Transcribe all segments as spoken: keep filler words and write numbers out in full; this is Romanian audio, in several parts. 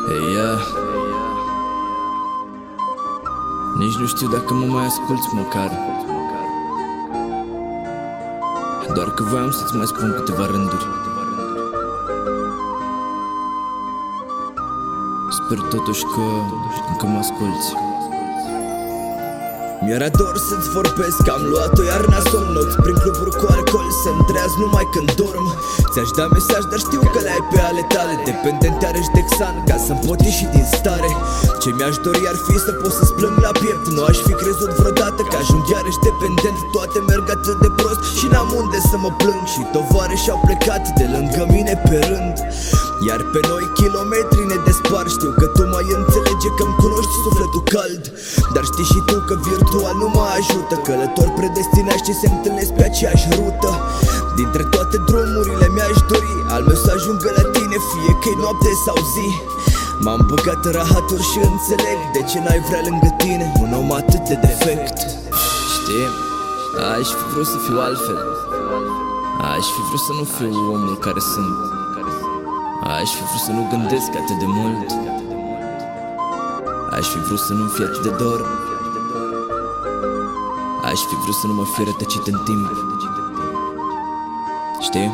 Hey, yeah. Nici nu știu dacă mă mai asculți măcar, doar că voiam să-ți mai spun câteva rânduri. Sper totuși că încă mă asculți. Mi-era dor să-ți vorbesc, am luat o iarna somnoți prin cluburi cu alcool, să-mi treaz numai când dorm. Ți-aș da mesaj, dar știu că le-ai pe ale tale, dependente are-și de Xan, ca să-mi pot ieși din stare. Ce mi-aș dori ar fi să pot să-ți plâng la piept. Nu aș fi crezut vreodată că ajung iarăși dependent. Toate merg atât de prost și n-am unde să mă plâng, și tovară și-au plecat de lângă mine pe rând. Iar pe noi kilometri ne despar. Știu că tu mai înțelege că-mi cunoști sufletul cald, dar știi și tu că virtual nu mă ajută. Călători predestinați ce se întâlnesc pe aceeași rută. Dintre toate drumurile mi-aș dori al meu să ajungă la tine, fie că-i noapte sau zi. M-am băgat în rahaturi și înțeleg de ce n-ai vrea lângă tine un om atât de defect. Știi, aș fi vrut să fiu altfel. Aș fi vrut să nu fiu omul care sunt. Aș fi vrut să nu gândesc atât de mult. Aș fi vrut să nu fie atât de dor. Aș fi vrut să nu mă fie rătăcit în timp. Știi?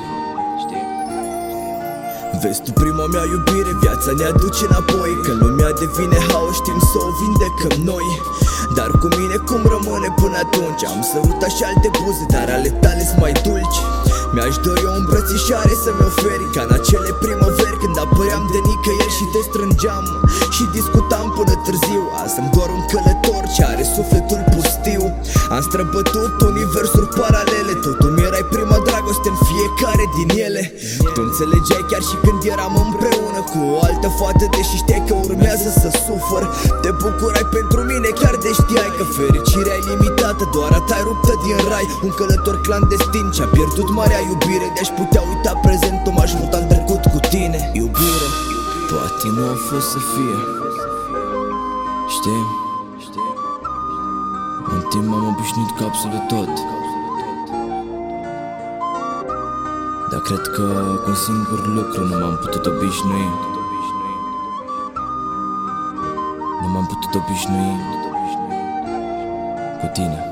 Vezi tu, prima mea iubire, viața ne aduce înapoi. Când lumea devine haos, știm să o vindecăm noi. Dar cu mine cum rămâne până atunci? Am sărutat și alte buze, dar ale tale sunt mai dulci. Mi-aș dori o îmbrățișare să-mi oferi, ca în acele primăveri când apăream de nicăieri și te strângeam și discutam până târziu. Azi sunt doar un călător ce are sufletul pustiu. Am străbătut universuri paralele, tot tu mi-erai prima dragoste în fiecare din ele. Tu înțelegeai chiar și când eram împreună cu o altă fată, deși știai că urmează să sufăr. Te bucurai pentru mine chiar de știai că fericirea e limitată, doar a ta ruptă din rai. Un călător clandestin ce-a pierdut marea iubire, de-aș putea uita prezentul, m-aș muta în trecut cu tine. Iubire, poate nu a fost să fie. Știi? În timp m-am obișnuit cu absolut tot, dar cred că cu un singur lucru nu m-am putut obișnui. Nu m-am putut obișnui cu tine.